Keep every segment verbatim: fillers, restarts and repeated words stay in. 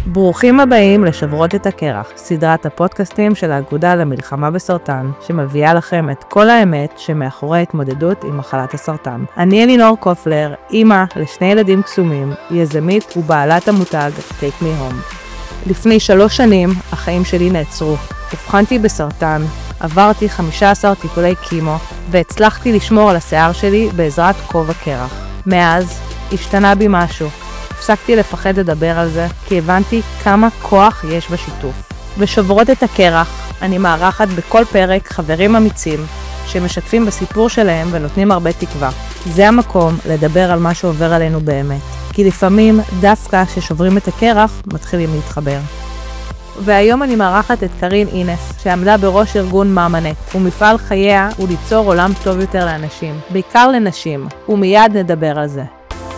ברוכים הבאים לשברות את הקרח, סדרת הפודקאסטים של האגודה למלחמה בסרטן, שמביאה לכם את כל האמת שמאחורי התמודדות עם מחלת הסרטן. אני אלינור קופלר, אימא לשני ילדים קסומים, יזמית ובעלת המותג Take Me Home. לפני שלוש שנים החיים שלי נעצרו. הבחנתי בסרטן, עברתי חמישה עשר טיפולי קימו, והצלחתי לשמור על השיער שלי בעזרת כובע קרח. מאז השתנה בי משהו. הפסקתי לפחד לדבר על זה, כי הבנתי כמה כוח יש בשיתוף. בשוברות את הקרח, אני מארחת בכל פרק חברים אמיצים, שמשתפים בסיפור שלהם ונותנים הרבה תקווה. זה המקום לדבר על מה שעובר עלינו באמת, כי לפעמים דווקא כששוברים את הקרח, מתחילים להתחבר. והיום אני מארחת את קרין אינס, שעמדה בראש ארגון מאמנט, ומפעל חייה הוא ליצור עולם טוב יותר לאנשים, בעיקר לנשים, ומיד נדבר על זה.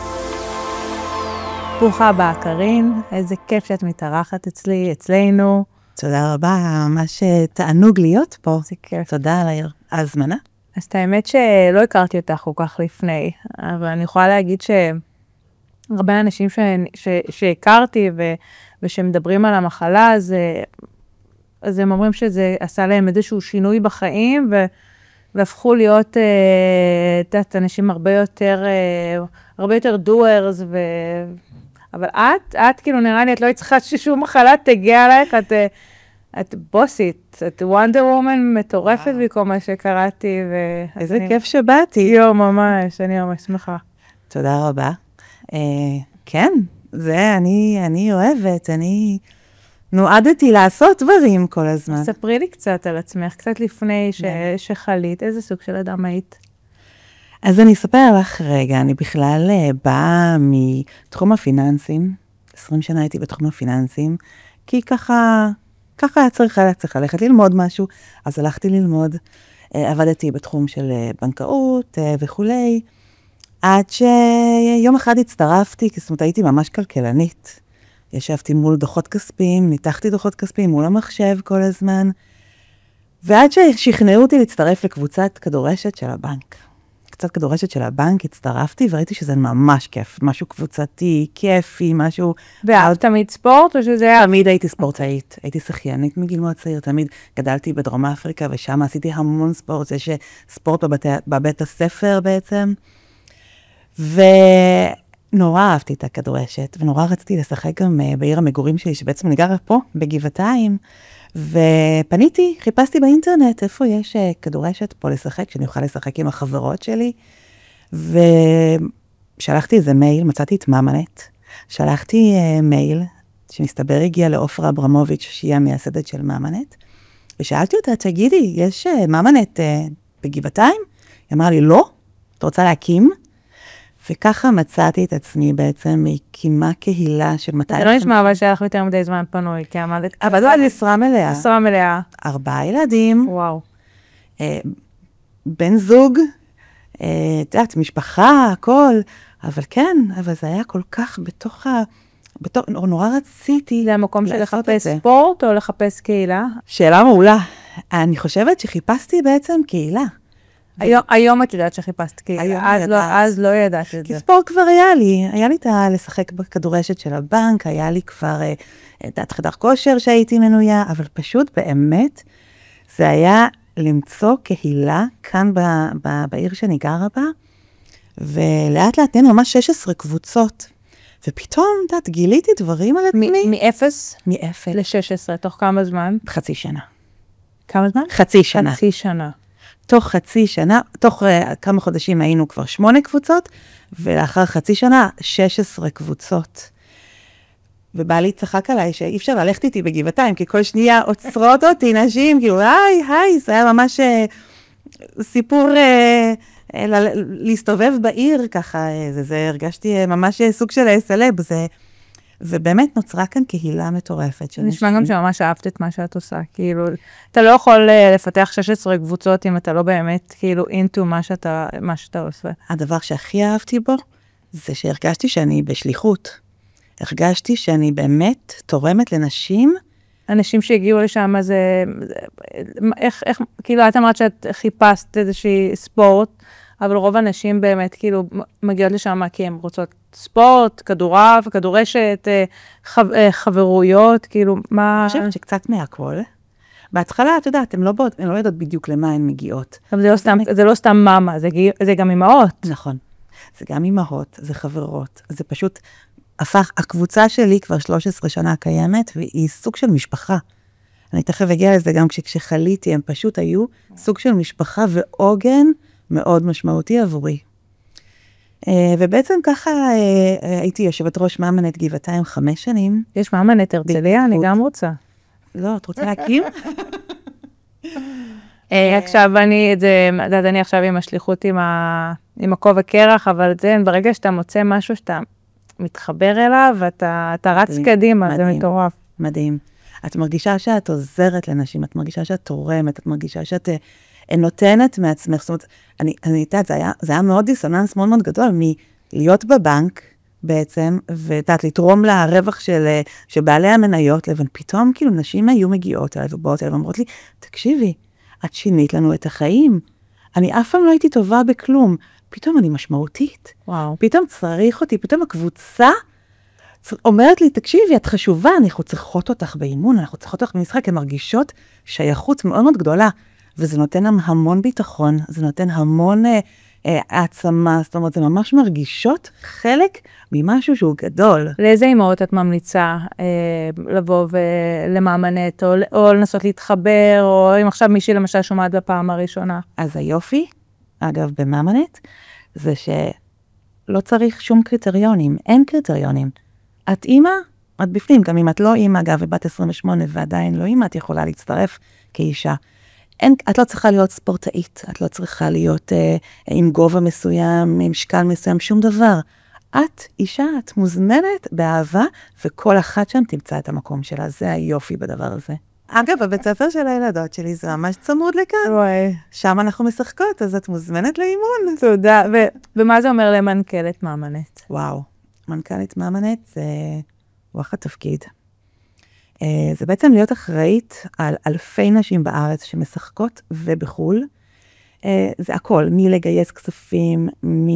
ברוכה הבאה, קרין, איזה כיף שאת מתארחת אצלי, אצלנו. תודה רבה, ממש תענוג להיות פה. זה כיף. תודה על ההזמנה. אז את האמת שלא הכרתי אותך כל כך לפני, אבל אני יכולה להגיד שהרבה אנשים ש... ש... שהכרתי ו... ושמדברים על המחלה, אז... אז הם אומרים שזה עשה להם איזשהו שינוי בחיים, ו... והפכו להיות תת, אנשים הרבה יותר, הרבה יותר doers, ו... אבל את, את כאילו נראה לי, את לא צריכה ששום מחלה תגיע עלייך, את, את בוסית, את וונדר וומן מטורפת בכל מה שקראתי. ו... איזה כיף שבאתי. יו, ממש, אני ממש שמחה. תודה רבה. אה, כן, זה אני, אני אוהבת, אני נועדתי לעשות דברים כל הזמן. ספרי לי קצת על עצמך, קצת לפני ש... שחלית, איזה סוג של אדם היית? אז אני אספר לך רגע, אני בכלל באה מתחום הפיננסים, עשרים שנה הייתי בתחום הפיננסים, כי ככה, ככה היה צריכה, צריכה ללכת ללמוד משהו, אז הלכתי ללמוד, עבדתי בתחום של בנקאות וכולי, עד שיום אחד הצטרפתי, כי זאת אומרת הייתי ממש כלכלנית, ישבתי מול דוחות כספיים, ניתחתי דוחות כספיים מול המחשב כל הזמן, ועד ששכנעו אותי להצטרף לקבוצת כדורשת של הבנק. קצת כדורשת של הבנק, הצטרפתי וראיתי שזה ממש כיף, משהו קבוצתי, כיפי, משהו... ואת תמיד ספורט או שזה היה? תמיד הייתי ספורטאית, הייתי שחיינית מגיל מאוד צעיר, תמיד גדלתי בדרום אפריקה ושם עשיתי המון ספורט, זה שספורט בבית, בבית הספר בעצם, ונורא אהבתי את הכדורשת, ונורא רציתי לשחק גם בעיר המגורים שלי, שבעצם אני גרה פה, בגבעתיים, ופניתי, חיפשתי באינטרנט איפה יש כדורשת פה לשחק, שאני אוכל לשחק עם החברות שלי, ושלחתי איזה מייל, מצאתי את מאמנט, שלחתי uh, מייל, שמסתבר הגיע לאופרה אברמוביץ', שהיא המייסדת של מאמנט, ושאלתי אותה, תגידי, יש uh, מאמנט uh, בגבעתיים? היא אמרה לי, לא, את רוצה להקים? וככה מצאתי את עצמי בעצם מקימה קהילה של מאתיים... זה לא נשמע אבל שהיה לך יותר מדי זמן פנוי, כי עמדת... אבל זו על משרה מלאה. משרה מלאה. ארבעה ילדים. וואו. אה, בן זוג, אה, תדעת, משפחה, הכל. אבל כן, אבל זה היה כל כך בתוך ה... בתוך, נורא רציתי... זה המקום של לחפש ספורט או לחפש קהילה? שאלה מעולה. אני חושבת שחיפשתי בעצם קהילה. היום, היום את יודעת שחיפשת, כי אז לא, אז לא ידעת את זה. כי ספורט כבר היה לי, היה לי את לשחק בכדורשת של הבנק, היה לי כבר את חדר כושר שהייתי מנויה, אבל פשוט באמת זה היה למצוא קהילה כאן ב, ב, בעיר שאני גרה בה, ולאט לאט נהיינו ממש שש עשרה קבוצות, ופתאום, דעת, גיליתי דברים על עצמי. מאפס? מאפס. ל-שש עשרה, תוך כמה זמן? חצי שנה. כמה זמן? חצי שנה. חצי שנה. תוך חצי שנה, תוך uh, כמה חודשים היינו כבר שמונה קבוצות, ולאחר חצי שנה, שש עשרה קבוצות. ובעלי צחק עליי שאי אפשר ללכת איתי בגבעתיים, כי כל שנייה עוצרות אותי נשים, כאילו, היי, היי, זה היה ממש uh, סיפור uh, uh, להסתובב בעיר, ככה, uh, זה, זה הרגשתי uh, ממש uh, סוג של סלב, זה... ובאמת נוצרה כאן קהילה מטורפת. נשמע גם שממש אהבת את מה שאת עושה, כאילו, אתה לא יכול לפתח שש עשרה קבוצות אם אתה לא באמת, כאילו, into מה שאתה, מה שאתה עושה. הדבר שהכי אהבתי בו, זה שהרגשתי שאני בשליחות. הרגשתי שאני באמת תורמת לנשים. אנשים שהגיעו לשם, זה, איך, איך, כאילו, את אמרת שאת חיפשת איזושהי ספורט, אבל רוב הנשים באמת כאילו מגיעות לשם כי הן רוצות ספורט, כדורעף, כדורשת, חב, חברויות, כאילו מה... אני חושבת שקצת מהכל. בהתחלה, את יודעת, הן לא, לא יודעות בדיוק למה הן מגיעות. אבל זה לא סתם, זה לא סתם מאמה, זה, זה גם אמהות. נכון. זה גם אמהות, זה חברות. זה פשוט הפך, הקבוצה שלי כבר שלוש עשרה שנה קיימת, והיא סוג של משפחה. אני תכף אגיע לזה גם כשחליתי, הם פשוט היו סוג של משפחה ועוגן מאוד משמעותי עבורי. ובעצם ככה הייתי יושבת ראש מאמנת גבעתיים חמש שנים. יש מאמנת הרצליה, אני גם רוצה. לא, את רוצה להקים? עכשיו אני, את זה, יודעת, אני עכשיו עם השליחות עם הכובע קרח, אבל זה, ברגע שאתה מוצא משהו שאתה מתחבר אליו, ואתה רץ קדימה, זה מטורף. מדהים. את מרגישה שאת עוזרת לנשים, את מרגישה שאת תורמת, את מרגישה שאת נותנת מעצמך. זאת אומרת, אני, אני יודעת, זה היה, זה היה מאוד דיסוננס מאוד מאוד גדול, מלהיות בבנק בעצם, ודעת, לתרום לרווח של, של בעלי המניות, לבין פתאום כאילו נשים היו מגיעות אליי ובאות אליי, ואומרות לי, תקשיבי, את שינית לנו את החיים. אני אף פעם לא הייתי טובה בכלום. פתאום אני משמעותית. וואו. פתאום צריך אותי, פתאום הקבוצה אומרת לי, תקשיבי, את חשובה, אנחנו צריכות אותך באימון, אנחנו צריכות אותך במשחק, הן מרגישות שייכות מאוד מאוד גדולה, וזה נותן להם המון ביטחון, זה נותן המון אה, אה, העצמה, זאת אומרת, זה ממש מרגישות חלק ממשהו שהוא גדול. לאיזה אימהות את ממליצה אה, לבוא ולמאמנת, או, או לנסות להתחבר, או אם עכשיו מישהי למשל שומעת בפעם הראשונה? אז היופי, אגב, במאמנת, זה שלא צריך שום קריטריונים, אין קריטריונים. את אימא, את בפנים, גם אם את לא אימא, אגב, ובת עשרים ושמונה ועדיין לא אימא, את יכולה להצטרף כאישה. אין, את לא צריכה להיות ספורטאית, את לא צריכה להיות אה, עם גובה מסוים, עם משקל מסוים, שום דבר. את אישה, את מוזמנת באהבה, וכל אחת שם תמצא את המקום שלה. זה היופי בדבר הזה. אגב, בבית ספר של הילדות שלי זה ממש צמוד לכאן. וואי. שם אנחנו משחקות, אז את מוזמנת לאימון. תודה. ו- ומה זה אומר למנכ"לת מאמנת? וואו. מנכ"לית מאמנת זה וואחד תפקיד. זה בעצם להיות אחראית על אלפי נשים בארץ שמשחקות ובחול. זה הכל, מלגייס כספים,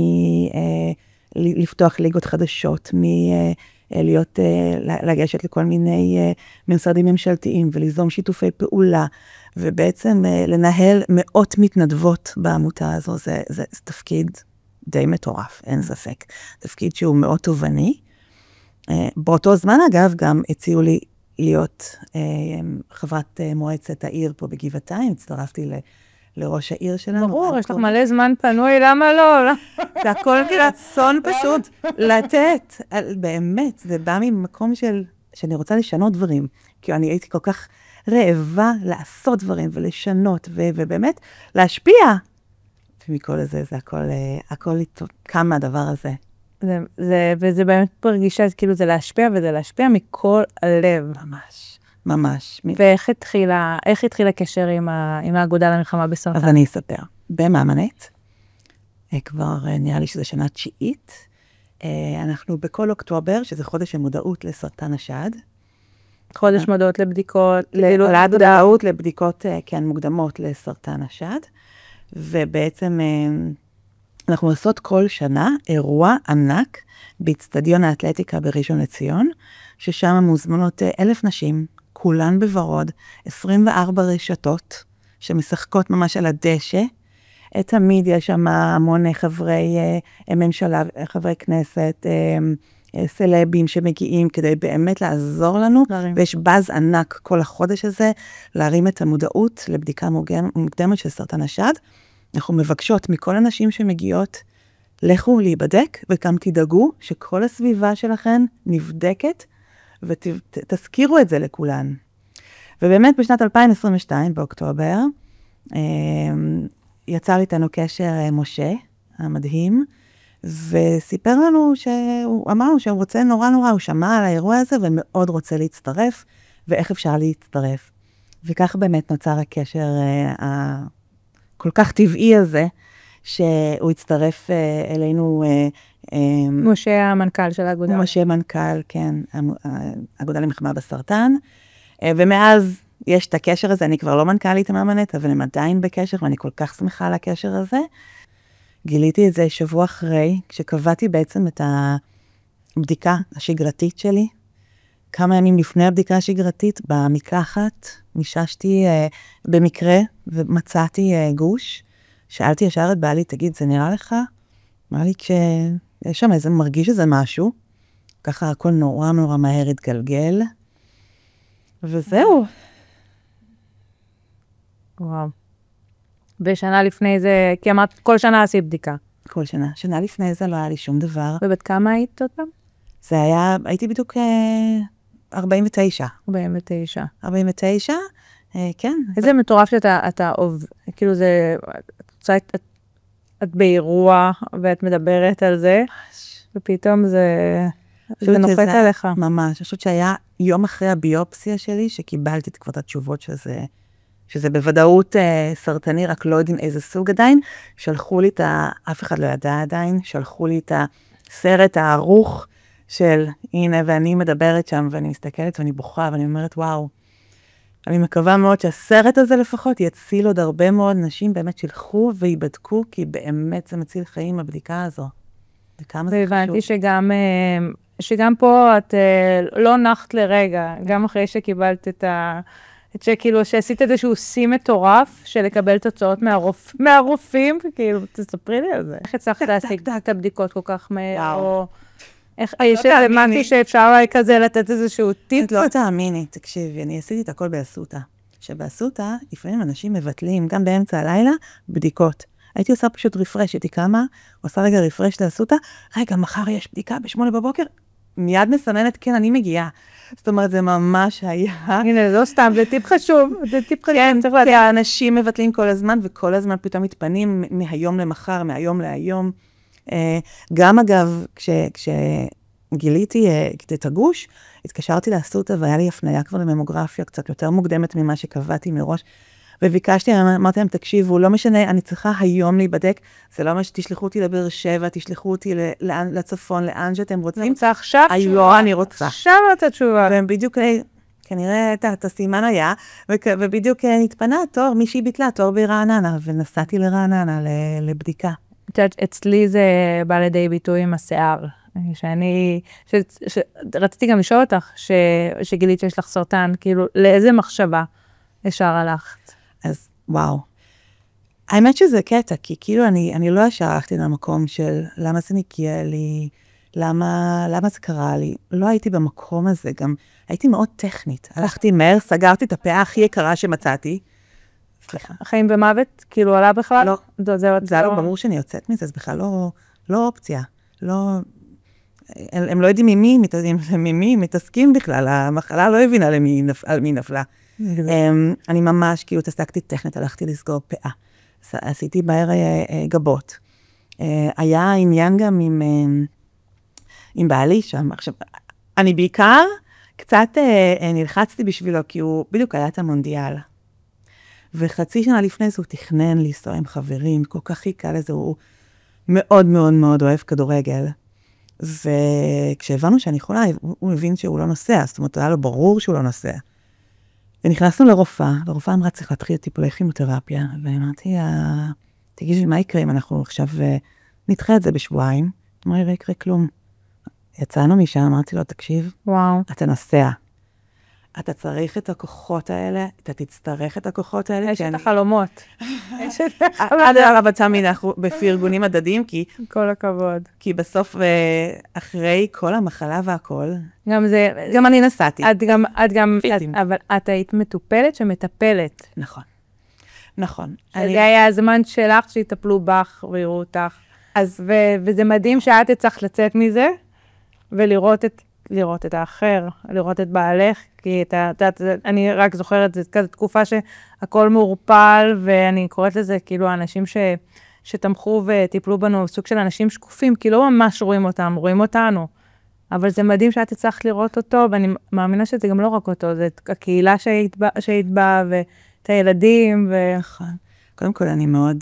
מלפתוח ליגות חדשות, מלהיות, לגשת לכל מיני משרדים ממשלתיים וליזום שיתופי פעולה, ובעצם לנהל מאות מתנדבות בעמותה הזו. זה, זה, זה תפקיד די מטורף, אין ספק. תפקיד שהוא מאוד תובעני. באותו זמן, אגב, גם הציעו לי להיות חברת מועצת העיר פה בגבעתיים, הצטרפתי ל... לראש העיר שלנו. ברור, יש לך מלא זמן פנוי, למה לא? זה הכל רצון פשוט לתת. באמת, זה בא ממקום של, שאני רוצה לשנות דברים, כי אני הייתי כל כך רעבה לעשות דברים ולשנות, ובאמת להשפיע. ומכל זה, זה הכל, הכל קם מהדבר הזה. זה, זה, וזה באמת פרגישה, כאילו זה להשפיע, וזה להשפיע מכל הלב. ממש, ממש. ואיך התחילה, איך התחילה קשר עם, ה, עם האגודה למלחמה בסרטן? אז אני אספר. במאמנת, כבר נראה לי שזה שנה תשיעית, אנחנו בכל אוקטובר, שזה חודש המודעות לסרטן השד. חודש מודעות לבדיקות. למודעות לבדיקות, כן, מוקדמות לסרטן השד. ובעצם אנחנו עושות כל שנה אירוע ענק באצטדיון האתלטיקה בראשון לציון, ששם מוזמנות אלף נשים, כולן בוורוד, עשרים וארבע רשתות, שמשחקות ממש על הדשא. תמיד יש שם המון חברי ממשלה, חברי כנסת, סלבים שמגיעים כדי באמת לעזור לנו, להרים. ויש באז ענק כל החודש הזה, להרים את המודעות לבדיקה מוקדמת של סרטן השד. אנחנו מבקשות מכל הנשים שמגיעות, לכו להיבדק, וגם תדאגו שכל הסביבה שלכן נבדקת, ותזכירו את זה לכולן. ובאמת בשנת אלפיים עשרים ושתיים, באוקטובר, יצר איתנו קשר משה, המדהים, וסיפר לנו שהוא אמרנו שהוא רוצה נורא נורא, הוא שמע על האירוע הזה ומאוד רוצה להצטרף, ואיך אפשר להצטרף. וכך באמת נוצר הקשר הכל כך טבעי הזה, שהוא הצטרף אלינו. משה המנכ"ל של האגודה. משה מנכ"ל, כן, האגודה למלחמה בסרטן, ומאז יש את הקשר הזה, אני כבר לא מנכ"לית המאמנת, אבל הם עדיין בקשר, ואני כל כך שמחה על הקשר הזה. גיליתי את זה שבוע אחרי, כשקבעתי בעצם את הבדיקה השגרתית שלי. כמה ימים לפני הבדיקה השגרתית, במקלחת, מיששתי אה, במקרה ומצאתי אה, גוש. שאלתי ישר את בעלי, תגיד, זה נראה לך? אמר לי, כשיש שם איזה, מרגיש איזה משהו. ככה הכל נורא נורא מהר התגלגל. וזהו. וואו. ושנה לפני זה, כי אמרת, כל שנה עשית בדיקה. כל שנה. שנה לפני זה לא היה לי שום דבר. ובת כמה היית עוד פעם? זה היה, הייתי בדיוק אה, ארבעים ותשע. ארבעים ותשע. ארבעים ותשע, אה, כן. איזה מטורף שאתה, אתה עוב, כאילו זה, את, את, את באירוע, ואת מדברת על זה, ופתאום זה, זה נוחת עליך. ממש, אני חושבת שהיה יום אחרי הביופסיה שלי, שקיבלתי כבר את התשובות שזה, שזה בוודאות אה, סרטני, רק לא יודעים איזה סוג עדיין. שלחו לי את ה... אף אחד לא ידע עדיין, שלחו לי את הסרט הערוך של, הנה, ואני מדברת שם, ואני מסתכלת ואני בוכה, ואני אומרת, וואו, אני מקווה מאוד שהסרט הזה לפחות יציל עוד הרבה מאוד נשים, באמת שילכו ויבדקו, כי באמת זה מציל חיים הבדיקה הזו. וכמה זה חשוב. והבנתי שגם, שגם פה את לא נחת לרגע, גם אחרי שקיבלת את ה... את שכאילו, שעשית איזשהו שיא מטורף, של לקבל תוצאות מהרופ... מהרופאים, כאילו, תספרי לי על זה. איך הצלחת להשיג את הבדיקות כל כך מהר, או... איך, יש איזה משהו שאפשר כזה לתת איזשהו טיפ? את לא תאמיני, תקשיבי, אני עשיתי את הכל באסותא. שבאסותא, לפעמים אנשים מבטלים, גם באמצע הלילה, בדיקות. הייתי עושה פשוט רפרש, הייתי קמה, עושה רגע רפרש לאסותא, רגע, מחר יש בדיקה בשמונה בבוקר, מיד מסמנת, כן, אני מגיעה. זאת אומרת, זה ממש היה... הנה, לא סתם, זה טיפ חשוב, זה טיפ חשוב. כן, כי האנשים מבטלים כל הזמן, וכל הזמן פתאום מתפנים מהיום למחר, מהיום להיום. גם אגב, כשגיליתי את הגוש, התקשרתי לאסותא, והיה לי הפניה כבר לממוגרפיה, קצת יותר מוקדמת ממה שקבעתי מראש, וביקשתי, אמרתי להם, תקשיבו, לא משנה, אני צריכה היום להיבדק, זה לא מה שתשלחו אותי לבאר שבע, תשלחו אותי לצפון, לאן שאתם רוצים. אני רוצה עכשיו תשובה. לא, אני רוצה. עכשיו רוצה תשובה. והם בדיוק, כנראה, את הסימן היה, ובדיוק נתפנה תור, מישהי ביטלה תור ברעננה, ונסעתי לרעננה לבדיקה. אצלי זה בא לידי ביטוי עם השיער. שאני, רציתי גם לשאול אותך, שגילית שיש לך סרטן, כאילו, לאיזה מחשבה ישר הלכת? אז וואו. האמת שזה קטע, כי כאילו אני, אני לא ישר הלכתי למקום של למה זה מגיע לי, למה, למה זה קרה לי. לא הייתי במקום הזה, גם הייתי מאוד טכנית. הלכתי מהר, סגרתי את הפאה הכי יקרה שמצאתי. סליחה. חיים במוות? כאילו עלה בכלל? לא. זה, זה, זה היה לא ברור שאני יוצאת מזה, זה בכלל לא, לא אופציה. לא... הם, הם לא יודעים ממי, ממי מתעסקים בכלל, המחלה לא הבינה למי נפ, על מי נפלה. אני ממש, כאילו, תעסקתי טכנית, הלכתי לסגור פאה. עשיתי בער גבות. היה עניין גם עם, עם בעלי שם. עכשיו, אני בעיקר קצת נלחצתי בשבילו, כי הוא בדיוק היה את המונדיאל. וחצי שנה לפני זה הוא תכנן לנסוע עם חברים, כל כך חיכה לזה, הוא מאוד מאוד מאוד אוהב כדורגל. וכשהבנו שאני חולה, הוא מבין שהוא לא נוסע, זאת אומרת, היה לו ברור שהוא לא נוסע. ונכנסנו לרופאה, לרופאה אמרה, צריך להתחיל טיפולי כימותרפיה, ואמרתי, תגידי, מה יקרה אם אנחנו עכשיו נדחה את זה בשבועיים? אמרי, לא יקרה כלום. יצאנו משם, אמרתי לו, תקשיב, וואו. אתה נוסע. אתה צריך את הכוחות האלה, אתה תצטרך את הכוחות האלה. יש את החלומות. עד הרב הצמין, אנחנו בפרגונים הדדיים, כי... כל הכבוד. כי בסוף, אחרי כל המחלה והכל, גם זה... גם אני נסעתי. את גם... את גם... אבל את היית מטופלת שמטפלת. נכון. נכון. זה היה הזמן שלך שיטפלו בך ויראו אותך. וזה מדהים שאת הצלחת לצאת מזה, ולראות את... לראות את האחר, לראות את בעלך, כי אתה, אתה, אני רק זוכרת, זה כזה תקופה שהכל מעורפל, ואני קוראת לזה כאילו האנשים ש, שתמכו וטיפלו בנו, סוג של אנשים שקופים, כי לא ממש רואים אותם, רואים אותנו. אבל זה מדהים שאת הצלחת לראות אותו, ואני מאמינה שזה גם לא רק אותו, זה הקהילה שהיית בה, שהיית בה ואת הילדים. ו... קודם כל, אני מאוד,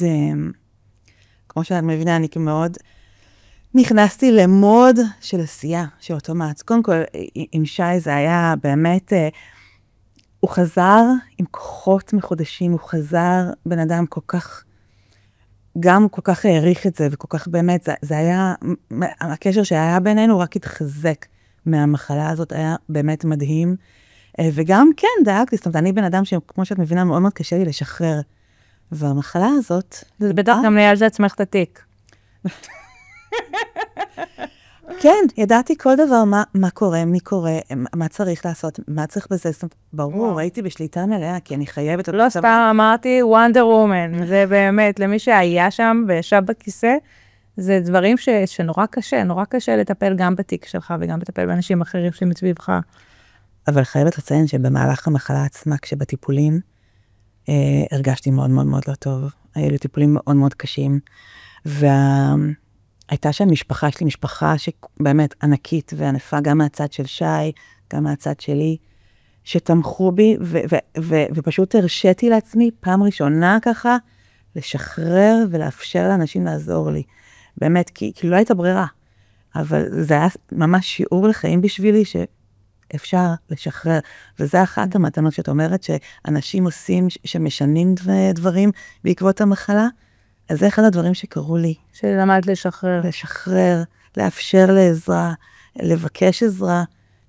כמו שאת מבינה, אני מאוד... נכנסתי למוד של עשייה, של אוטומט. קודם כל, עם שי זה היה באמת, אה, הוא חזר עם כוחות מחודשים, הוא חזר בן אדם כל כך גם כל כך העריך את זה, וכל כך באמת, זה, זה היה, הקשר שהיה בינינו רק התחזק מהמחלה הזאת, היה באמת מדהים. וגם כן, דאגתי, זאת אומרת, אני בן אדם שכמו שאת מבינה, מאוד מאוד קשה לי לשחרר. והמחלה הזאת... זה בטח גם ליד זה עצמך את התיק. כן, ידעתי כל דבר, מה, מה קורה, מי קורה, מה צריך לעשות, מה צריך בזה. זאת אומרת, ברור, הייתי בשליטה מלאה, כי אני חייבת... לא סתם אמרתי, וונדר וומן, זה באמת, למי שהיה שם וישב בכיסא, זה דברים ש, שנורא קשה, נורא קשה לטפל גם בתיק שלך, וגם לטפל באנשים אחרים שמסביבך. אבל חייבת לציין שבמהלך המחלה עצמה, כשבטיפולים, אה, הרגשתי מאוד מאוד מאוד לא טוב. היו לי טיפולים מאוד מאוד קשים, והייתה שם משפחה שלי, משפחה שבאמת ענקית וענפה, גם מהצד של שי, גם מהצד שלי, שתמכו בי, ו- ו- ו- ופשוט הרשיתי לעצמי, פעם ראשונה ככה, לשחרר ולאפשר לאנשים לעזור לי. באמת, כי, כי לא הייתה ברירה. אבל זה היה ממש שיעור לחיים בשבילי, שאפשר לשחרר. וזה אחת המתנות שאת אומרת, שאנשים עושים, שמשנים דברים בעקבות המחלה. אז זה אחד הדברים שקרו לי. שלמד לשחרר. לשחרר, לאפשר לעזרה, לבקש עזרה.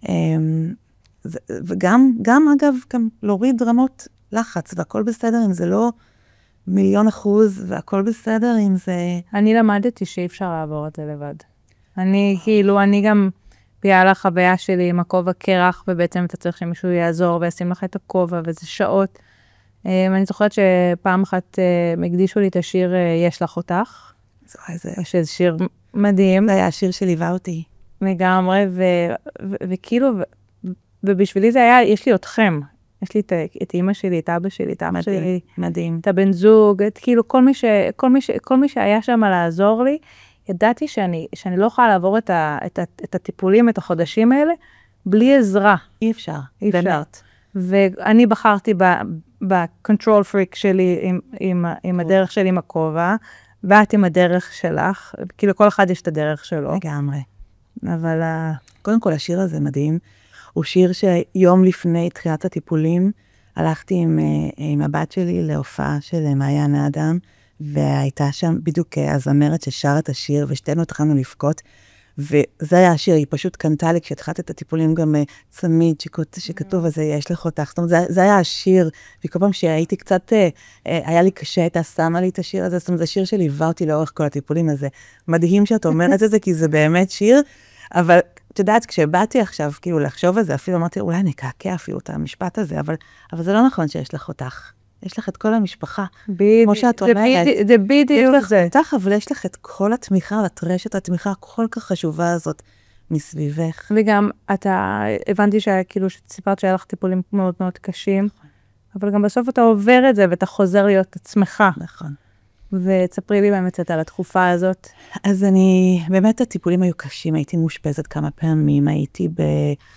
וגם, גם אגב, גם להוריד רמות לחץ, והכל בסדר אם זה לא מיליון אחוז, והכל בסדר אם זה... אני למדתי שאי אפשר לעבור את זה לבד. אני, כאילו, אני גם, בגלל החוויה שלי עם הכובע קרח, ובעצם אתה צריך שמישהו יעזור וישים לך את הכובע, וזה שעות. אני זוכרת שפעם אחת הקדישו לי את השיר "יש לך אותך", שזה שיר מדהים. זה היה השיר שליווה אותי. לגמרי, וכאילו, ובשבילי זה היה, יש לי אתכם. יש לי את, את אמא שלי, את אבא שלי, את אבא שלי, מדהים. את הבן זוג, את כאילו כל מי, ש, כל מי, ש, כל מי שהיה שם לעזור לי, ידעתי שאני, שאני לא יכולה לעבור את, ה, את, ה, את הטיפולים, את החודשים האלה, בלי עזרה. אי אפשר. אי אפשר. ואני בחרתי ב-control freak שלי, עם, עם, עם הדרך שלי עם הכובע, ואת עם הדרך שלך, כאילו כל אחד יש את הדרך שלו. לגמרי. אבל... קודם כל, השיר הזה מדהים. הוא שיר שיום לפני תחילת הטיפולים, הלכתי עם, עם הבת שלי להופעה של מעיין האדם, והייתה שם בדיוק הזמרת ששרה את השיר, ושתינו התחלנו לבכות, וזה היה השיר, היא פשוט קנתה לי, כשהתחלת את הטיפולים גם צמיד שכתוב, אז יש לך אותך, זאת אומרת, זה, זה היה השיר, וכל פעם שהייתי קצת, היה לי קשה, הייתה שמה לי את השיר הזה, זאת אומרת, זה שיר שליווה אותי לאורך כל הטיפולים הזה. מדהים שאת אומרת את זה, כי זה באמת שיר, אבל את יודעת, כשבאתי עכשיו, כאילו, לחשוב על זה, אפילו אמרתי, אולי אני אקעקע אפילו את המשפט הזה, אבל, אבל זה לא נכון שיש לך אותך. יש לך את כל המשפחה. בדיוק. כמו שאת אומרת. זה בדיוק זה. יש לך אותך, אבל יש לך את כל התמיכה, ואת רשת התמיכה הכל כך חשובה הזאת מסביבך. וגם, אתה, הבנתי שכאילו, שסיפרת שהיה לך טיפולים מאוד מאוד קשים, אבל גם בסוף אתה עובר את זה, ואתה חוזר להיות עצמך. נכון. ותספרי לי באמת קצת על התקופה הזאת. אז אני, באמת הטיפולים היו קשים, הייתי מאושפזת כמה פעמים, הייתי ב...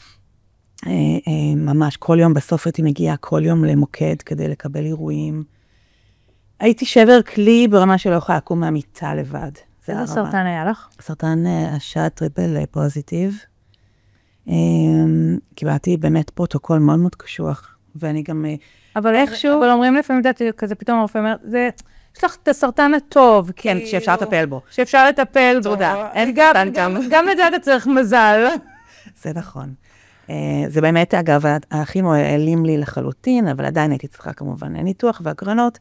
ממש כל יום בסוף הייתי מגיעה כל יום למוקד כדי לקבל אירועים. הייתי שבר כלי ברמה שלא יכולה לקום מהמיטה לבד. איזה סרטן היה לך? סרטן השד טריפל פוזיטיב. קיבלתי באמת פרוטוקול מאוד מאוד קשוח, ואני גם... אבל איכשהו... אבל אומרים לפעמים, כזה פתאום הרופא אומר, זה... יש לך את הסרטן הטוב. כן, שאפשר לטפל בו. שאפשר לטפל בו. תודה. גם לזה אתה צריך מזל. זה נכון. זה באמת, אגב, הכימו העלים לי לחלוטין, אבל עדיין הייתי צריכה כמובן ניתוח והקרנות.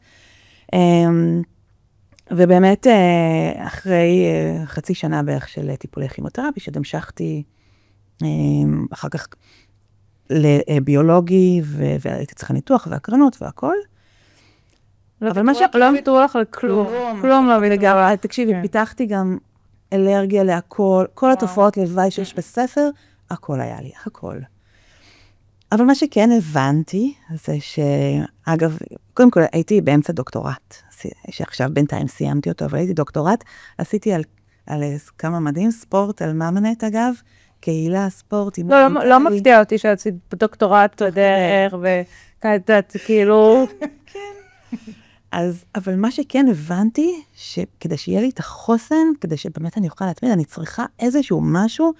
ובאמת, אחרי חצי שנה בערך של טיפולי כימותרפי, שעוד המשכתי אחר כך לביולוגי, והייתי צריכה ניתוח והקרנות והכל. אבל מה שלא ויתרו לך על כלום. כלום לא ויתרו. תקשיבי, פיתחתי גם אלרגיה להכל, כל התופעות לוואי שיש בספר, הכל היה לי, הכל. אבל מה שכן הבנתי, זה שאגב, קודם כל הייתי באמצע דוקטורט, שעכשיו בינתיים סיימתי אותו, אבל הייתי דוקטורט, עשיתי על, על כמה מדהים, ספורט, על ממנט אגב, קהילה, ספורט. לא, לא, לא מפתיע אותי שעשית דוקטורט בדרך, וכאילו, כאילו... כן. אז, אבל מה שכן הבנתי, שכדי שיהיה לי את החוסן, כדי שבאמת אני אוכל להתמיד, אני צריכה איזשהו משהו,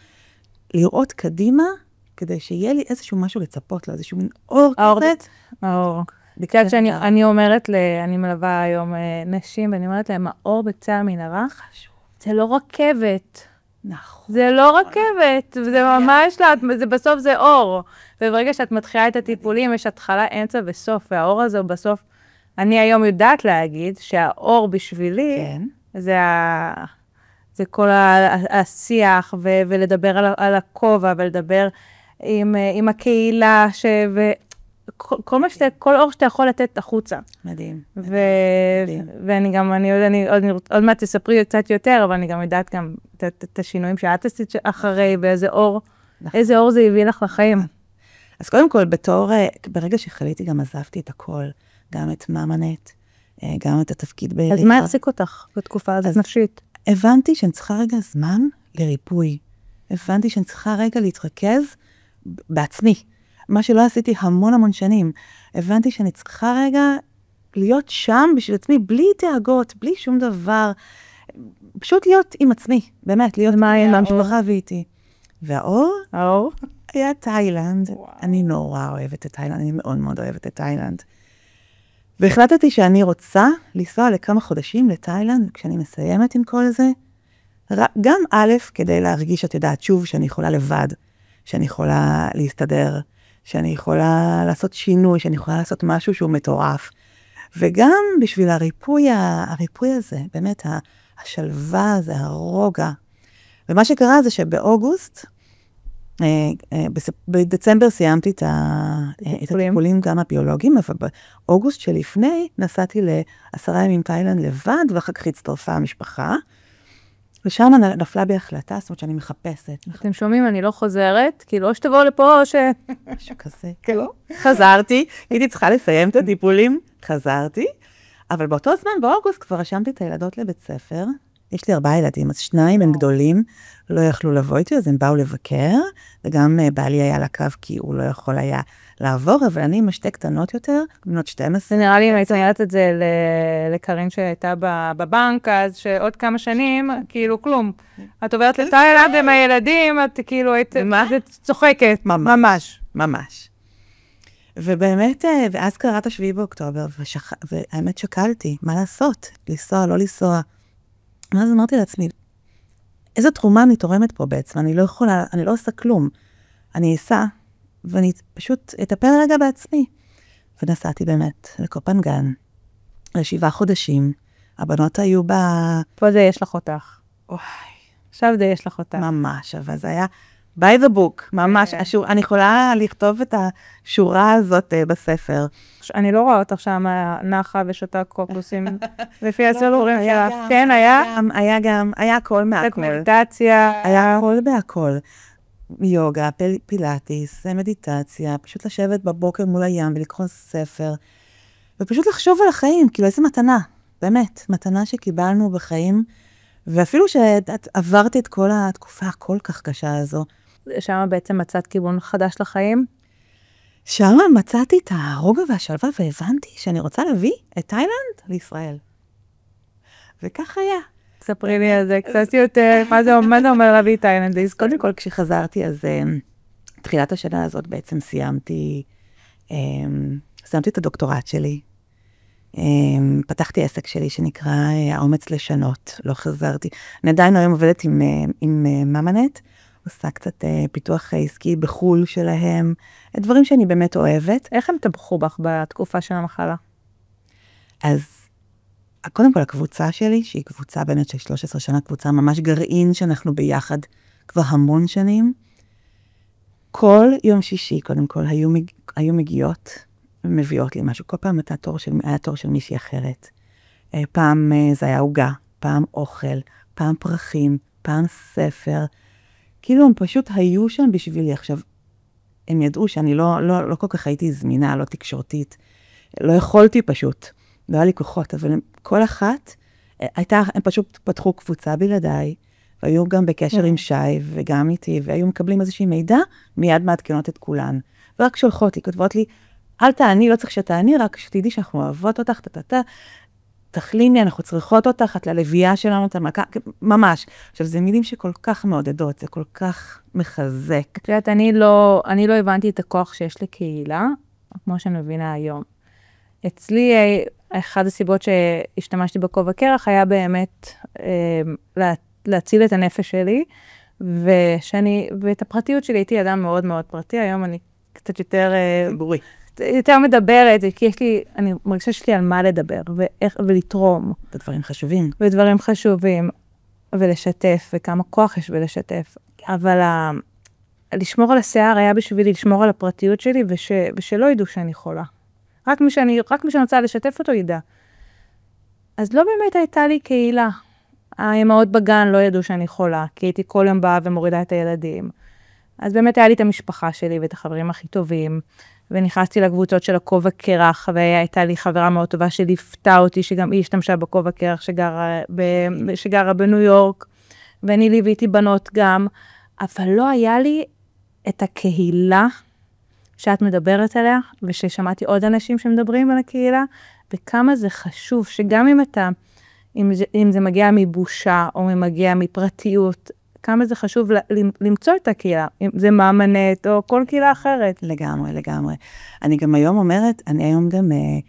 לראות קדימה, כדי שיהיה לי איזשהו משהו לצפות לו, איזשהו מין אור כזה. האור. בגלל שאני אני אומרת, אני מלווה היום נשים, ואני אומרת להם, האור בקצה המנהרה, זה לא רכבת. נכון. זה לא רכבת, זה ממש, זה בסוף זה אור. וברגע שאת מתחילה את הטיפולים, יש התחלה, אמצע וסוף, והאור הזה בסוף, אני היום יודעת להגיד שהאור בשבילי, זה ה... זה כל השיח, ו- ולדבר על, על הכובע, ולדבר עם, עם הקהילה, ש- וכל כל מה שאתה, כל אור שאתה יכול לתת החוצה. מדהים. ו- מדהים. ואני גם, אני, אני, עוד, עוד מעט תספרי קצת יותר, אבל אני גם יודעת גם את, את, את השינויים שאת עשית אחרי, באיזה אור, איזה אור זה הביא לך לחיים. אז קודם כל, בתור, ברגע שחליתי גם עזבתי את הכל, גם את מאמנט, גם את התפקיד בעירייה. אז מה החזיק אותך בתקופה הזאת נפשית? הבנתי שאני צריכה רגע זמן לריפוי. הבנתי שאני צריכה רגע להתרכז בעצמי. מה שלא עשיתי המון המון שנים. הבנתי שאני צריכה רגע להיות שם בשביל עצמי, בלי תאגות, בלי שום דבר. פשוט להיות עם עצמי, באמת, להיות עם המשפחה ואיתי. והאור? האור? היה תאילנד. אני נורא אוהבת את תאילנד, אני מאוד מאוד אוהבת את תאילנד. והחלטתי שאני רוצה לנסוע לכמה חודשים לתאילנד, כשאני מסיימת עם כל זה, גם א', כדי להרגיש, את יודעת, שוב, שאני יכולה לבד, שאני יכולה להסתדר, שאני יכולה לעשות שינוי, שאני יכולה לעשות משהו שהוא מטורף, וגם בשביל הריפוי, הריפוי הזה, באמת, השלווה הזה, הרוגע. ומה שקרה זה שבאוגוסט, בדצמבר סיימתי את הטיפולים גם הביולוגיים, אבל באוגוסט שלפני נסעתי לעשרה ימים תאילנד לבד, ואחר כך הצטרפה המשפחה, ושם נפלה בי החלטה, זאת אומרת שאני מחפשת. אתם שומעים, אני לא חוזרת, כאילו או שתבואו לפה או ש... משהו כזה. חזרתי, הייתי צריכה לסיים את הטיפולים, חזרתי, אבל באותו זמן באוגוסט כבר רשמתי את הילדות לבית ספר, יש לי ארבעה ילדים, אז שניים הם גדולים, לא יכלו לבוא איתי, אז הם באו לבקר, וגם בעלי היה לקו כי הוא לא יכול היה לעבור, אבל אני עם שתי קטנות יותר, בנות שתים עשרה. זה נראה לי אם הייתי אומרת את זה לקרין שהייתה בבנק, אז שעוד כמה שנים, כאילו כלום. את עוברת לתאילנד עם הילדים, את כאילו היית צוחקת. ממש, ממש. ובאמת, ואז קראת השביעי באוקטובר, והאמת שקלתי, מה לעשות? לנסוע, לא לנסוע. ואז אמרתי לעצמי, איזו תרומה אני תורמת פה בעצם? אני לא יכולה, אני לא עושה כלום. אני אסע, ואני פשוט אטפל רגע בעצמי. ונסעתי באמת לקופנגן, לשבעה חודשים. הבנות היו ב... פה זה יש לך אותך. וואי. עכשיו זה יש לך אותך. ממש, אבל זה היה by the book, ממש. השור, אני יכולה לכתוב את השורה הזאת uh, בספר. אני לא רואה אותך שם נחה ושותה קוקוסים, לפי הסלורים שלך. כן, היה? גם, היה גם, היה הכל מהכל. מדיטציה. היה הכל בהכל. יוגה, פל, פילאטיס, מדיטציה, פשוט לשבת בבוקר מול הים ולקרוא ספר, ופשוט לחשוב על החיים, כאילו איזה מתנה, באמת, מתנה שקיבלנו בחיים, ואפילו שעברתי את כל התקופה הכל כך קשה הזו. שם בעצם מצאת כיוון חדש לחיים? שם מצאתי את הרוגע והשלווה, והבנתי שאני רוצה להביא את תאילנד לישראל. וכך היה. ספרי לי על זה קצת יותר, מה זה אומר להביא את תאילנד לישראל? קודם כל, כשחזרתי, אז תחילת השנה הזאת בעצם סיימתי, סיימתי את הדוקטורט שלי, פתחתי עסק שלי שנקרא האומץ לשנות, לא חזרתי. אני עדיין היום עובדת עם, עם מאמנט, עושה קצת פיתוח עסקי בחול שלהם, דברים שאני באמת אוהבת. איך הם תבחו בך בתקופה של המחלה? אז קודם כל הקבוצה שלי, שהיא קבוצה באמת של שלוש עשרה שנה, קבוצה ממש גרעין שאנחנו ביחד כבר המון שנים. כל יום שישי, קודם כל, היו, מג... היו מגיעות ומביאות לי משהו. כל פעם היה תור של, היה תור של מישהי אחרת. פעם זה היה הוגה, פעם אוכל, פעם פרחים, פעם ספר. כאילו הם פשוט היו שם בשבילי. עכשיו, הם ידעו שאני לא, לא, לא כל כך הייתי זמינה, לא תקשורתית. לא יכולתי פשוט. לא היה לי כוחות, אבל כל אחת, הייתה, הם פשוט פתחו קבוצה בלעדיי, והיו גם בקשר עם שי, וגם איתי, והיו מקבלים איזושהי מידע, מיד מעדכנות את כולן. ורק שולחות לי, כותבות לי, אל תעני, לא צריך שתעני, רק שתדעי שאנחנו אוהבות אותך, תתתה, תחליני, אנחנו צריכות אותך, את ללוויה שלנו, את המלכה, ממש. עכשיו, זה מילים שכל כך מעודדות, זה כל כך מחזק. את יודעת, אני לא, אני לא הבנתי את הכוח שיש לקהילה, כמו שאני מבינה היום. אצלי, אחד הסיבות שהשתמשתי בכובע קרח היה באמת לה, להציל את הנפש שלי, ושאני, ואת הפרטיות שלי הייתי אדם מאוד מאוד פרטי, היום אני קצת יותר... ציבורי. יותר מדברת, כי יש לי, אני מרגישה שיש לי על מה לדבר, ואיך, ולתרום. ודברים חשובים. ודברים חשובים, ולשתף, וכמה כוח יש בלשתף. אבל ה... לשמור על השיער היה בשבילי לשמור על הפרטיות שלי, וש... ושלא ידעו שאני חולה. רק מי שאני, רק מי שאני רוצה לשתף אותו ידע. אז לא באמת הייתה לי קהילה. האמהות בגן לא ידעו שאני חולה, כי הייתי כל יום באה ומורידה את הילדים. אז באמת היה לי את המשפחה שלי ואת החברים הכי טובים, ונכנסתי לקבוצות של הכובע קרח, והייתה לי חברה מאוד טובה שליפתה אותי, שגם היא השתמשה בכובע קרח שגרה, ב, שגרה בניו יורק, ואני ליוויתי בנות גם, אבל לא היה לי את הקהילה שאת מדברת עליה, וששמעתי עוד אנשים שמדברים על הקהילה, וכמה זה חשוב, שגם אם אתה, אם זה, אם זה מגיע מבושה, או מגיע מפרטיות, כמה זה חשוב למצוא את הקהילה, אם זה מאמנת או כל קהילה אחרת. לגמרי, לגמרי. אני גם היום אומרת, אני היום גם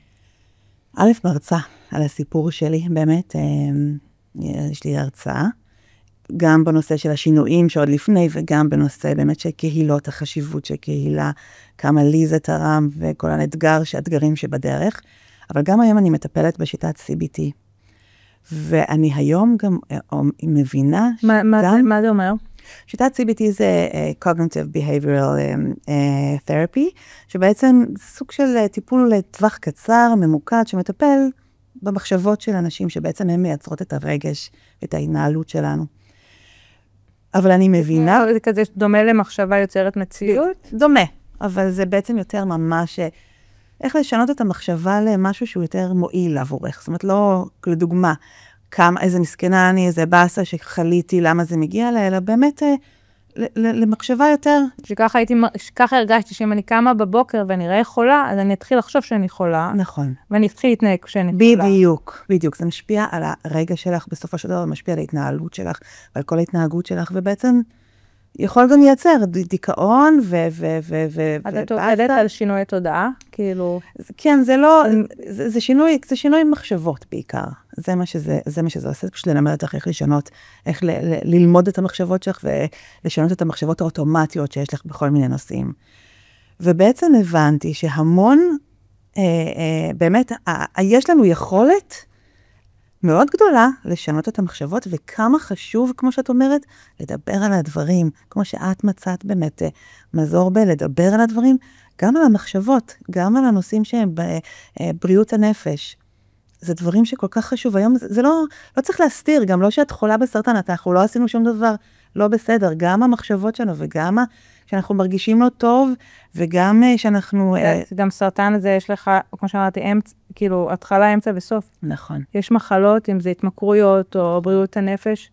א' מרצה על הסיפור שלי, באמת, יש לי הרצאה, גם בנושא של השינויים שעוד לפני, וגם בנושא באמת של קהילות, החשיבות של קהילה, כמה לי זה תרם, וכל האתגר, האתגרים שבדרך, אבל גם היום אני מטפלת בשיטת סי בי טי, ואני היום גם מבינה... מה, מה, זה, מה זה אומר? שיטת סי בי טי זה uh, Cognitive Behavioral um, uh, Therapy, שבעצם סוג של uh, טיפול לטווח קצר, ממוקד, שמטפל במחשבות של אנשים, שבעצם הן מייצרות את הרגש, את ההתנהלות שלנו. אבל אני מבינה... זה כזה דומה למחשבה יוצרת מציאות? דומה, אבל זה בעצם יותר ממש... איך לשנות את המחשבה למשהו שהוא יותר מועיל עבורך. זאת אומרת, לא לדוגמה, כמה, איזה מסכנה אני, איזה באסה שחליתי, למה זה מגיע לה, אלא באמת למחשבה יותר. שככה הייתי, שככה הרגשתי שאם אני קמה בבוקר ואני ראה חולה, אז אני אתחיל לחשוב שאני חולה. נכון. ואני אתחיל להתנהג כשאני חולה. בדיוק, בדיוק. זה משפיע על הרגע שלך, בסופו של דבר משפיע על ההתנהלות שלך, ועל כל ההתנהגות שלך, ובעצם יכול גם לייצר דיכאון ו... ו... ו... ו... את עובדת על שינוי תודעה? כאילו... כן, זה לא... זה, זה שינוי, זה שינוי מחשבות בעיקר. זה מה שזה, זה מה שזה עושה. זה פשוט ללמד אותך איך לשנות, איך ל, ל, ללמוד את המחשבות שלך, ולשנות את המחשבות האוטומטיות שיש לך בכל מיני נושאים. ובעצם הבנתי שהמון, אה, אה, באמת, אה, יש לנו יכולת מאוד גדולה לשנות את המחשבות, וכמה חשוב, כמו שאת אומרת, לדבר על הדברים, כמו שאת מצאת באמת מזור בלדבר על הדברים, גם על המחשבות, גם על הנושאים שהם בבריאות הנפש. זה דברים שכל כך חשוב. היום זה, זה לא, לא צריך להסתיר, גם לא שאת חולה בסרטן, אנחנו לא עשינו שום דבר לא בסדר, גם המחשבות שלנו, וגם שאנחנו מרגישים לא טוב, וגם שאנחנו... גם סרטן הזה יש לך, כמו שאמרתי, אמצע, כאילו, התחלה, אמצע וסוף. נכון. יש מחלות, אם זה התמכרויות או בריאות הנפש,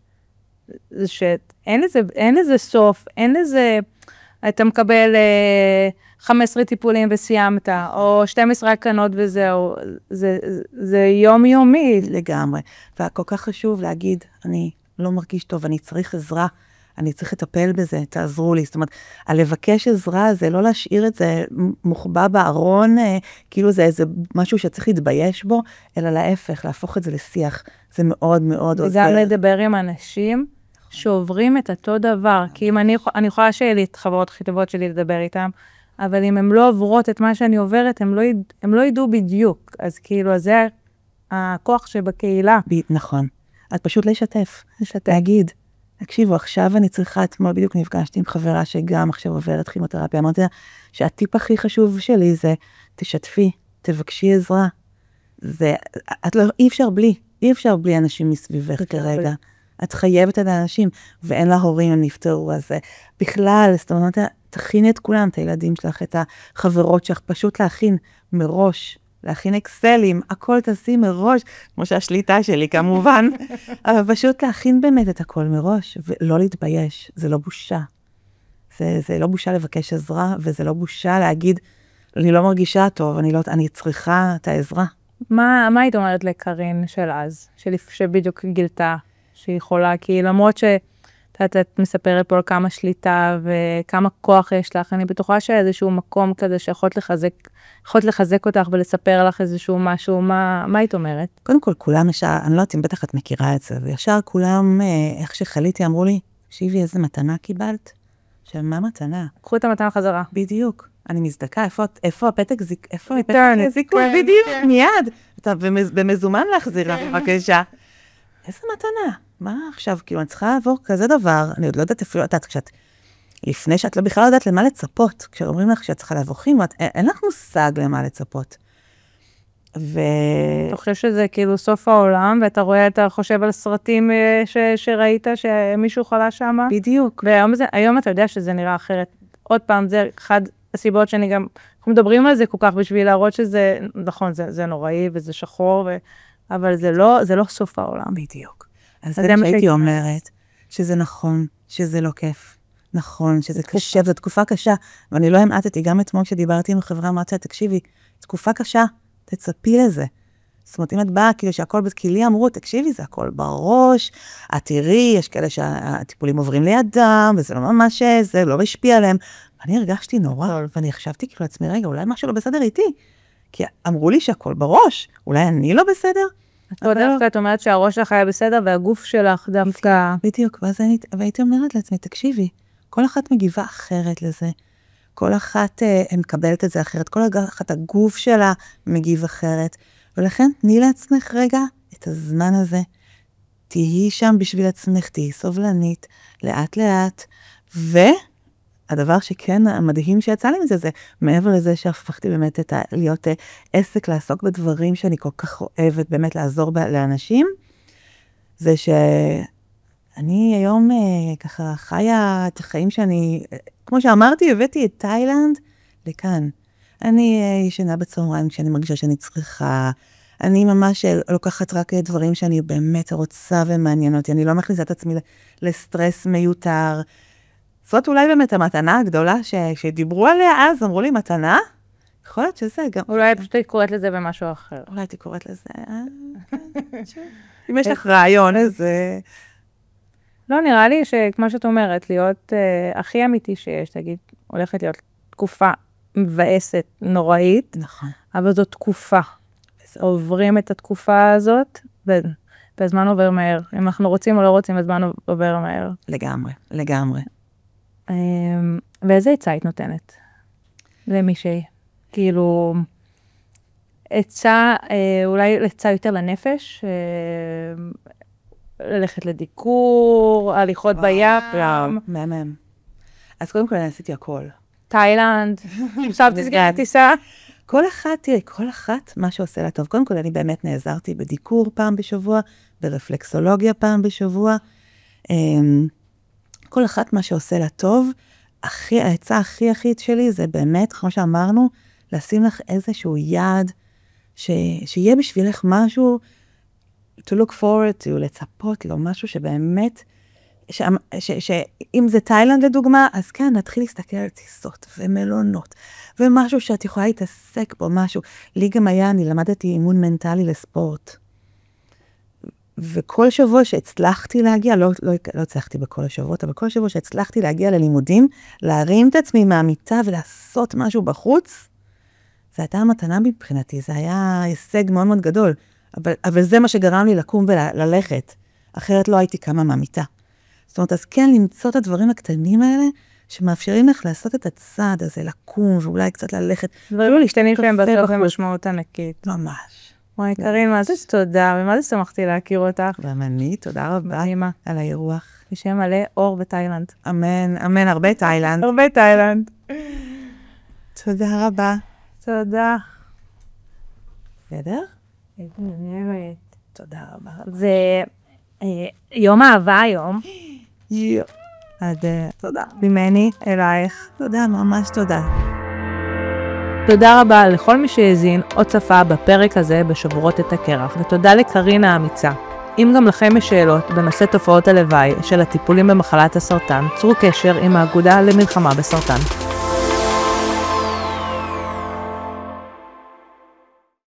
זה שאין לזה, אין לזה סוף, אין לזה, אתה מקבל אה, חמישה עשר טיפולים וסיימת, או שתים עשרה הקנות וזהו, זה, זה יומיומי. לגמרי. וכל כך חשוב להגיד, אני לא מרגיש טוב, אני צריך עזרה, אני צריך לטפל בזה, תעזרו לי. זאת אומרת, הלבקש עזרה זה לא להשאיר את זה מוחבא בארון, כאילו זה איזה משהו שצריך להתבייש בו, אלא להפך, להפוך את זה לשיח. זה מאוד מאוד עוזר. וגם לדבר עם אנשים שעוברים את אותו דבר. כי אם אני, אני יכולה שיהיה לי את חברות הכי טובות שלי לדבר איתם, אבל אם הן לא עוברות את מה שאני עוברת, הם לא, הם לא ידעו בדיוק. אז כאילו, זה הכוח שבקהילה. נכון. את פשוט לשתף. לשתף. להגיד. תקשיבו, עכשיו אני צריכה, אתמול בדיוק נפגשתי עם חברה שגם עכשיו עוברת כימותרפיה, אמרתי לה שהטיפ הכי חשוב שלי זה, תשתפי, תבקשי עזרה. זה, את לא, אי אפשר בלי, אי אפשר בלי אנשים מסביבך כרגע. את חייבת את האנשים, ואין לה הורים, הם נפטרו, אז בכלל, זאת אומרת, תכיני את כולם, את הילדים שלך, את החברות שלך, פשוט להכין מראש, להכין אקסלים, הכל תעשי מראש, כמו שהשליטה שלי כמובן, אבל פשוט להכין באמת את הכל מראש, ולא להתבייש, זה לא בושה. זה, זה לא בושה לבקש עזרה, וזה לא בושה להגיד, אני לא מרגישה טוב, אני, לא, אני צריכה את העזרה. מה, מה היית אומרת לקרין של אז, של, שבדיוק גילתה שהיא חולה? כי למרות ש... את, את מספרת פה על כמה שליטה וכמה כוח יש לך, אני בטוחה שאיזשהו מקום כזה שיכולת לחזק, יכולת לחזק אותך ולספר לך איזשהו משהו, מה, מה היית אומרת? קודם כל, כולם ישר, אני לא יודעת אם בטח את מכירה את זה, וישר כולם, איך שחליתי, אמרו לי, תקשיבי, איזה מתנה קיבלת? עכשיו, מה מתנה? קחו את המתנה חזרה. בדיוק. אני מזדקה, איפה, איפה הפתק זיק, איפה הפתק Return it. זיקוי? כן, בדיוק, כן. מיד. אתה במז- במזומן להחזיר לך, בבקשה. איזה מתנה? מה עכשיו? כאילו, אני צריכה לעבור כזה דבר, אני עוד לא יודעת אפילו, את יודעת, כשאת, לפני שאת לא בכלל יודעת למה לצפות, כשאומרים לך שאת צריכה לעבור כימו, אין, אין לך מושג למה לצפות. ו... אתה חושב שזה כאילו סוף העולם, ואתה רואה, אתה חושב על סרטים אה, ש, שראית, שמישהו חלה שם? בדיוק. והיום זה, היום אתה יודע שזה נראה אחרת. עוד פעם, זה אחד הסיבות שאני גם, אנחנו מדברים על זה כל כך בשביל להראות שזה, נכון, זה, זה נוראי וזה שחור, ו, אבל זה לא, זה לא סוף העולם. בדיוק. אז זה מה שהייתי אומרת, שזה נכון, שזה לא כיף. נכון, שזה קשה, זו תקופה קשה, ואני לא המעטתי, גם אתמול כשדיברתי עם החברה, אמרתי, תקשיבי, תקופה קשה, תצפי לזה. זאת אומרת, אם את באה, כאילו שהכל, כי לי אמרו, תקשיבי, זה הכל בראש, את תראי, יש כאלה שהטיפולים עוברים לידם, וזה לא ממש, זה לא משפיע עליהם. ואני הרגשתי נורא, ואני חשבתי כאילו לעצמי, רגע, אולי משהו לא בסדר איתי, כי אמרו לי שהכל בראש, אולי אני לא בסדר? אבל דווקא את אומרת שהראש שלך היה בסדר, והגוף שלך דווקא... בדיוק, ואז הייתי אומרת לעצמי, תקשיבי, כל אחת מגיבה אחרת לזה, כל אחת מקבלת את זה אחרת, כל אחת הגוף שלה מגיב אחרת, ולכן תני לעצמך רגע את הזמן הזה, תהי שם בשביל עצמך, תהי סובלנית, לאט לאט, והדבר שכן המדהים שיצא לי מזה, זה מעבר לזה שהפכתי באמת את ה... להיות עסק, לעסוק בדברים שאני כל כך אוהבת, באמת לעזור לאנשים, זה שאני היום ככה חיה את החיים שאני, כמו שאמרתי, הבאתי את תאילנד לכאן. אני ישנה בצהריים כשאני מרגישה שאני צריכה, אני ממש לוקחת רק דברים שאני באמת רוצה ומעניין אותי, אני לא מכניסה את עצמי לסטרס מיותר. זאת אולי באמת המתנה הגדולה ש, שדיברו עליה אז, אמרו לי מתנה, יכול להיות שזה גם... אולי פשוט היא קוראת לזה במשהו אחר. אולי הייתי קוראת לזה, אם יש לך רעיון, אז... לא, נראה לי שכמו שאת אומרת, להיות הכי אמיתי שיש, תגיד, הולכת להיות תקופה מבאסת, נוראית, נכון. אבל זו תקופה. עוברים את התקופה הזאת, והזמן עובר מהר. אם אנחנו רוצים או לא רוצים, הזמן עובר מהר. לגמרי, לגמרי. ואיזה עצה היית נותנת למישהי? כאילו, עצה, אולי עצה יותר לנפש, ללכת לדיקור, הליכות בים. מהמם. אז קודם כל אני עשיתי הכל. תאילנד, חשבתי סגירת טיסה. כל אחת, תראי, כל אחת מה שעושה לה טוב. קודם כל אני באמת נעזרתי בדיקור פעם בשבוע, ברפלקסולוגיה פעם בשבוע. כל אחת מה שעושה לה טוב, הכי, העצה הכי הכי שלי זה באמת, כמו שאמרנו, לשים לך איזשהו יעד, ש, שיהיה בשבילך משהו, to look forward to, לצפות לו, משהו שבאמת, ש, ש, ש, אם זה תאילנד לדוגמה, אז כן, נתחיל להסתכל על טיסות ומלונות, ומשהו שאת יכולה להתעסק בו, משהו. לי גם היה, אני למדתי אימון מנטלי לספורט, וכל שבוע שהצלחתי להגיע, לא, לא, לא הצלחתי בכל השבועות, אבל כל שבוע שהצלחתי להגיע ללימודים, להרים את עצמי מהמיטה ולעשות משהו בחוץ, זה הייתה המתנה מבחינתי, זה היה הישג מאוד מאוד גדול, אבל, אבל זה מה שגרם לי לקום וללכת, אחרת לא הייתי קמה מהמיטה. זאת אומרת, אז כן, למצוא את הדברים הקטנים האלה, שמאפשרים לך לעשות את הצעד הזה, לקום ואולי קצת ללכת. דברים להשתנים שהם בסוף במשמעות ענקית. ממש. וואי, קרין, מה זה תודה, ומה זה שמחתי להכיר אותך. גם אני, תודה רבה על האירוח. בשם מלא אור בתאילנד. אמן, אמן, הרבה תאילנד. הרבה תאילנד. תודה רבה. תודה. בסדר? איזה נהרת. תודה רבה. זה יום אהבה היום. יו. עד תודה. ממני אלייך. תודה, ממש תודה. תודה רבה לכל מי שהזין או צפה בפרק הזה בשבורות את הקרח, ותודה לקרין האמיצה. אם גם לכם יש שאלות בנושא תופעות הלוואי של הטיפולים במחלת הסרטן, צרו קשר עם האגודה למלחמה בסרטן.